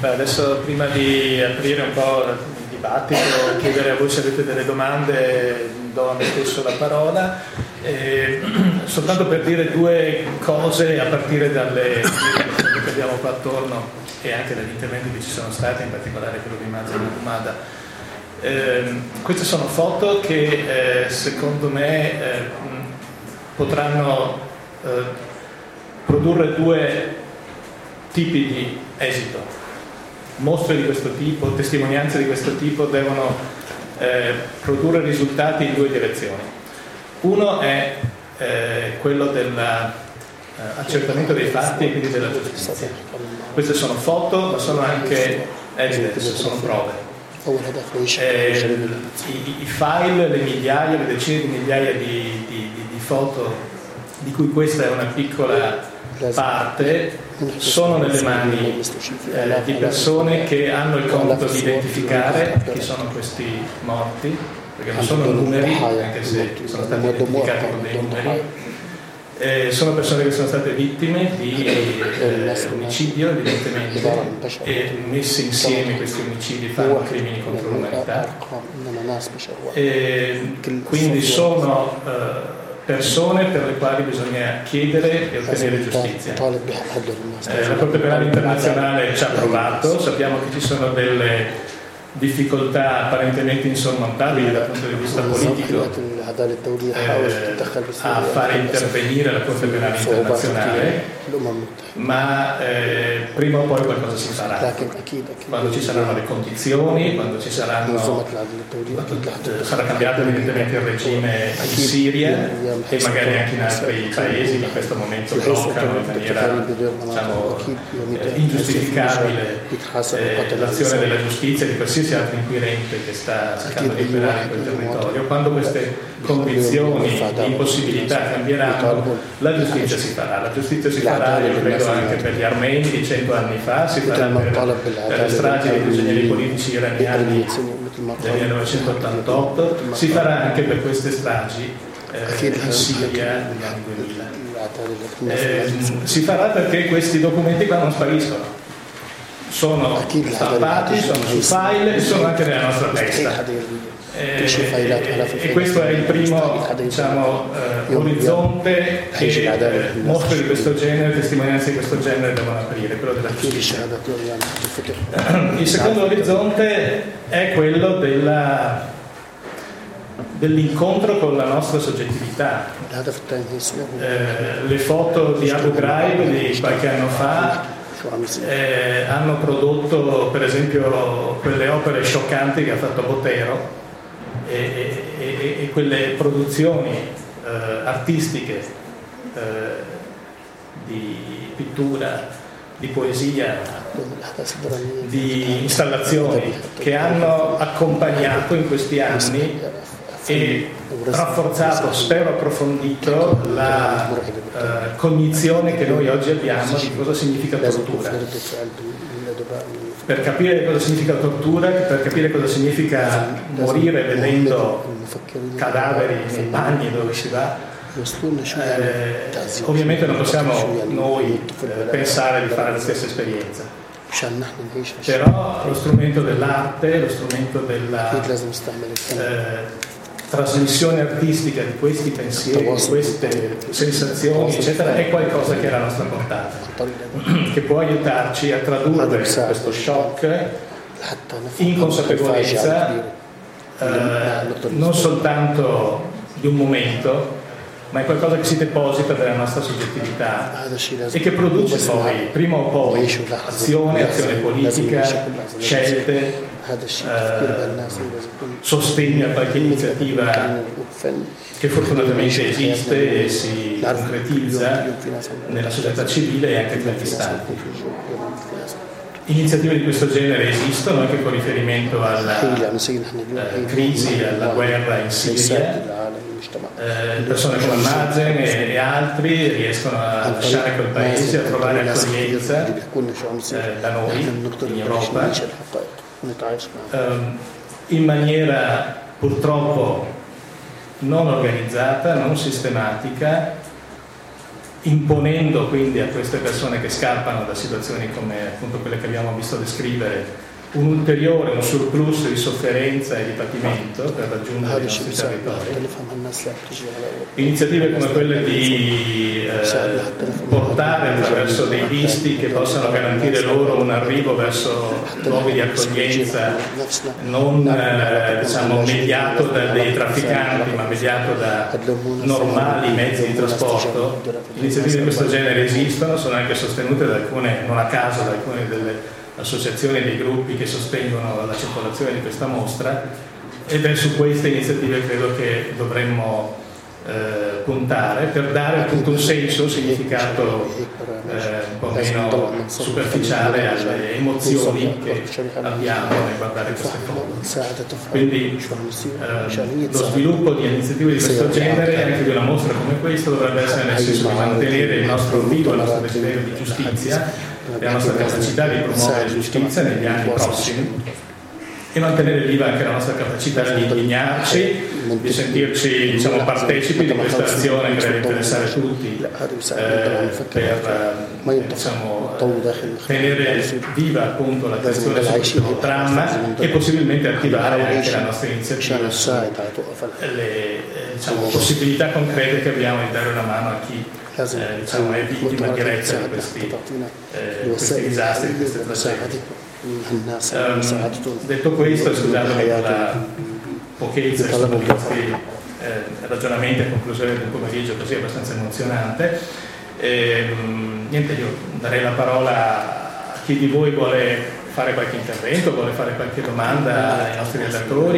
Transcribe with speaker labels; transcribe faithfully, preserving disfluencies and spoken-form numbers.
Speaker 1: Beh, adesso prima di aprire un po' il dibattito, chiedere a voi se avete delle domande, do a me stesso la parola, eh, soltanto per dire due cose a partire dalle che abbiamo qua attorno e anche dagli interventi che ci sono stati, in particolare quello di Mazen Ahumada. Eh, queste sono foto che eh, secondo me eh, potranno eh, produrre due tipi di esito. Mostre di questo tipo, testimonianze di questo tipo devono eh, produrre risultati in due direzioni. Uno è eh, quello dell'accertamento dei fatti e quindi della giustizia. Queste sono foto, ma sono anche evidence, sono prove. Eh, i, I file, le migliaia, le decine di migliaia di, di, di foto, di cui questa è una piccola parte, sono nelle mani eh, di persone che hanno il compito di identificare chi sono questi morti, perché non sono numeri, anche se sono stati identificati con dei numeri. Eh, sono persone che sono state vittime di eh, omicidio, evidentemente, e messi insieme questi omicidi fanno crimini contro l'umanità. E quindi sono eh, persone per le quali bisogna chiedere e ottenere giustizia. Eh, la Corte Penale Internazionale ci ha provato, sappiamo che ci sono delle difficoltà apparentemente insormontabili dal punto di vista politico eh, a fare intervenire la Corte Penale Internazionale, ma eh, prima o poi qualcosa si farà, quando ci saranno le condizioni, quando ci saranno quando sarà cambiato evidentemente il regime in Siria e magari anche in altri paesi che in questo momento bloccano in maniera, diciamo, eh, ingiustificabile eh, l'azione della giustizia di qualsiasi altro inquirente che sta cercando di operare in quel territorio. Quando queste condizioni di impossibilità cambieranno, la giustizia si farà. La giustizia si farà, io credo, anche per gli armeni di cento anni fa, si farà per, per le stragi dei prigionieri politici iraniani del millenovecentottantotto, si farà anche per queste stragi eh, in Siria negli anni duemila. Eh, si farà perché questi documenti qua non spariscono. Sono stampati, sono su file e sono anche nella nostra testa. Eh, e questo è il primo, diciamo, eh, orizzonte che eh, mostre di questo genere, testimonianze di questo genere devono aprire, quello della giustizia. Il secondo orizzonte è quello della, dell'incontro con la nostra soggettività. Eh, le foto di Abu Ghraib di qualche anno fa Eh, hanno prodotto per esempio quelle opere scioccanti che ha fatto Botero e, e, e quelle produzioni eh, artistiche eh, di pittura, di poesia, di installazioni che hanno accompagnato in questi anni e rafforzato, spero approfondito, la uh, cognizione che noi oggi abbiamo di cosa significa tortura. Per capire cosa significa tortura, per capire cosa significa morire vedendo cadaveri nei bagni dove si va, eh, ovviamente non possiamo noi eh, pensare di fare la stessa esperienza. Però lo strumento dell'arte, lo strumento della eh, trasmissione artistica di questi pensieri, di queste sensazioni, eccetera, è qualcosa che è alla nostra portata, che può aiutarci a tradurre questo shock in consapevolezza eh, non soltanto di un momento, ma è qualcosa che si deposita nella nostra soggettività e che produce poi, prima o poi, azione, azione politica, scelte, eh, sostegno a qualche iniziativa che fortunatamente esiste e si concretizza nella società civile e anche negli stati. Iniziative di questo genere esistono anche con riferimento alla eh, crisi, alla guerra in Siria. Eh, persone come Mazen e, e altri riescono a lasciare quel paese, a trovare accoglienza eh, da noi in Europa, eh, in maniera purtroppo non organizzata, non sistematica imponendo quindi a queste persone che scappano da situazioni come appunto quelle che abbiamo visto descrivere un ulteriore, un surplus di sofferenza e di patimento per raggiungere i nostri territori. Iniziative come quelle di eh, portare attraverso dei visti che possano garantire loro un arrivo verso luoghi di accoglienza non eh, diciamo, mediato da dei trafficanti, ma mediato da normali mezzi di trasporto. Iniziative di questo genere esistono, sono anche sostenute da alcune, non a caso, da alcune delle associazioni e dei gruppi che sostengono la circolazione di questa mostra, ed è su queste iniziative credo che dovremmo eh, puntare per dare appunto un senso, un significato eh, un po' meno superficiale alle emozioni che abbiamo nel guardare queste foto. Quindi eh, lo sviluppo di iniziative di questo genere, anche di una mostra come questa, dovrebbe essere nel senso di mantenere il nostro vivo, il nostro desiderio di giustizia, la nostra capacità di promuovere giustizia negli anni prossimi e mantenere viva anche la nostra capacità di indignarci, di sentirci diciamo, partecipi di questa azione che deve interessare tutti eh, per eh, diciamo, tenere viva appunto l'attenzione su questo dramma e possibilmente attivare anche la nostra iniziativa sulle eh, diciamo, possibilità concrete che abbiamo di dare una mano a chi Eh, diciamo, è vittima diretta di questi, eh, questi disastri, di queste tragedie. Um, detto questo, scusatemi per la pochezza di questi eh, ragionamenti a conclusione di un pomeriggio così abbastanza emozionante. E, niente, io darei la parola a chi di voi vuole fare qualche intervento, vuole fare qualche domanda ai nostri relatori.